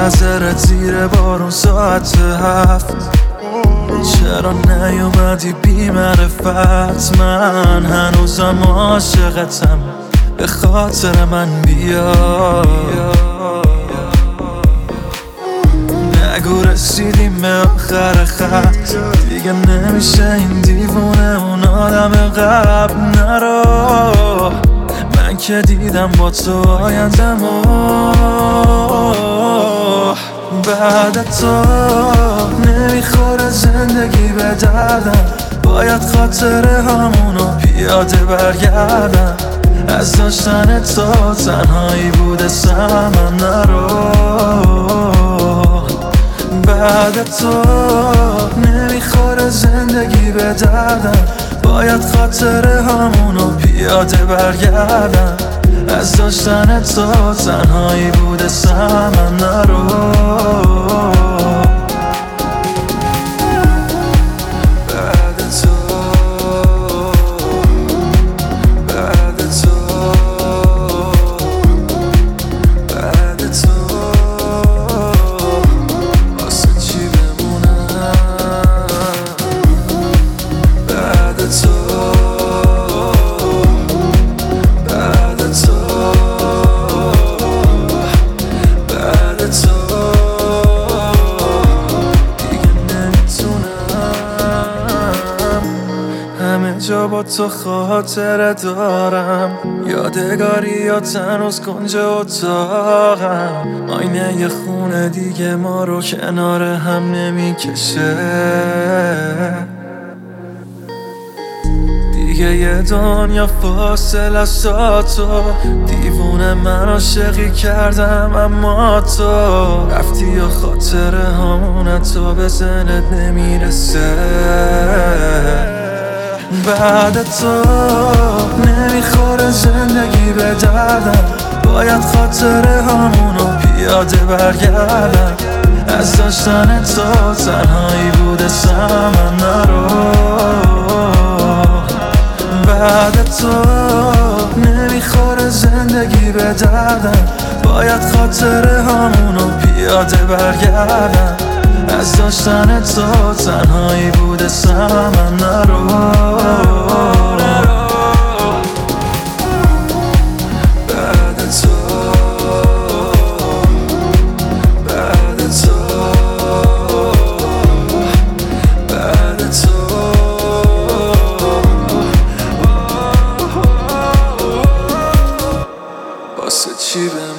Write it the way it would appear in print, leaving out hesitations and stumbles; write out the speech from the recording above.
منتظرت زیر بارون ساعت 7. چرا نیومدی بی معرفت؟ من هنوزم عاشقتم، به خاطر من بیا. نگو رسیدیم به آخر خط، دیگه نمیشه این دیوونه اون آدم قبل. نرو، من که دیدم با تو آیندمو. بعد تو نمیخوره زندگی به دردم، باید خاطره همونو پیاده برگردم. از داشتن تو تنهایی بوده سمم. نرو، بعد تو نمیخوره زندگی به دردم، باید خاطره همونو پیاده برگردم. از داشتن تو تنهایی بوده سمم. نرو، همه جا با تو خاطره دارم، یادگاری یا هنوز کنج اتاقم. آینه یه خونه دیگه ما رو کنار هم نمیکشه. دیگه یه دنیا فاصله است تا تو. دیوونه من عاشقی کردم اما تو رفتی و خاطره همون تو به ذهنت نمیرسه. بعد تو نمیخوره زندگی به دردم، باید خاطره همونو پیاده برگردم. از داشتن تو تنهایی بوده سمم. نرو، بعد تو نمیخوره زندگی به دردم، باید خاطره همونو پیاده برگردم. از داشتن تو تنهایی بوده سمم. نرو، بعد تو، بعد تو، بعد تو، واسه چی